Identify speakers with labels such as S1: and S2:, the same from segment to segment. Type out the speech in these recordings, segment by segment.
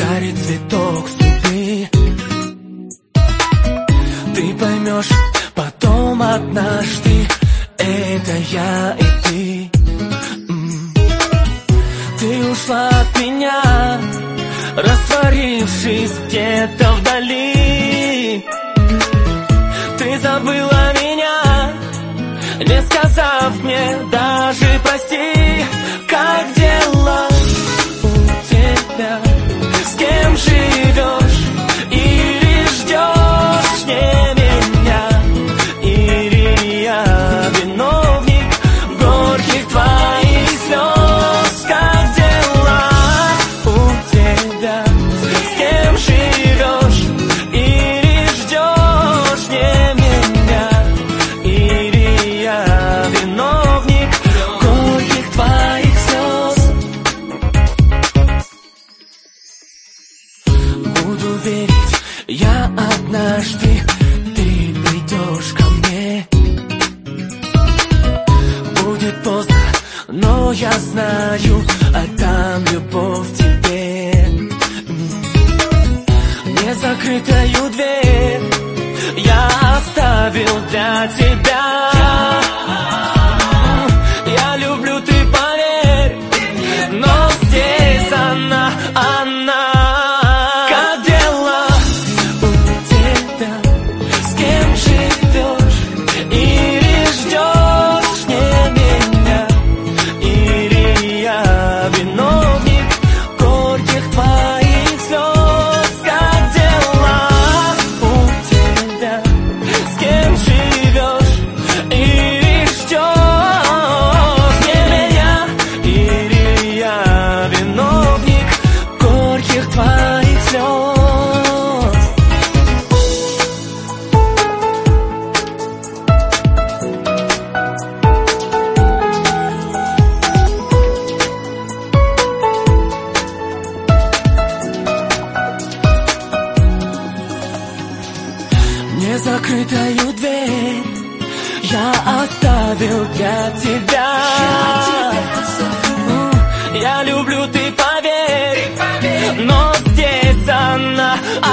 S1: дарит цветок судьбы. Ты поймешь потом однажды, это я и ты. Ты ушла от меня, растворившись где-то вдали. Ты забыла меня, не сказав мне даже прости. Как дела у тебя? С кем живешь? Или ждешь не меня? Или я виновник горьких твоих слез? Как дела у тебя? С кем живешь? Или ждешь не меня? Или я виновник горьких твоих слез? Буду верить я однажды, ты придешь ко мне. Будет поздно, но я знаю, отдам любовь тебе. Незакрытую дверь я оставил для тебя. Я люблю, ты поверь, но здесь она. Как дела у тебя? С кем живешь? Или ждешь не меня? Или я виновник горьких твоих слез? Как дела у тебя? С кем живешь? Или ждешь не меня? Или я виновник горьких твоих слез? Незакрытую дверь я оставил для тебя. Я люблю, ты поверь, но здесь она.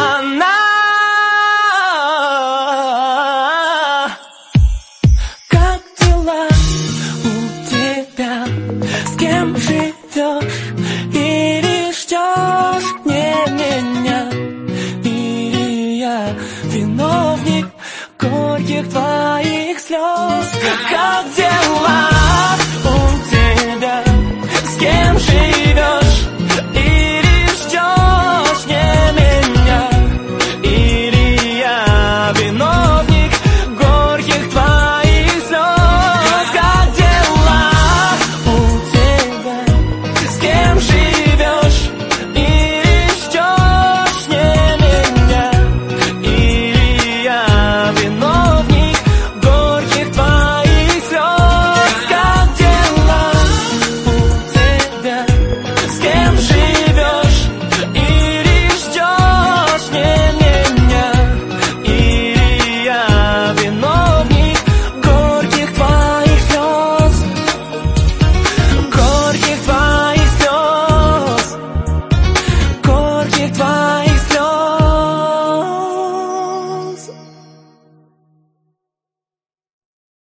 S1: Как дела у тебя? С кем живешь? Или ждешь не меня? Или я виновник горьких твоих слез? Как дела?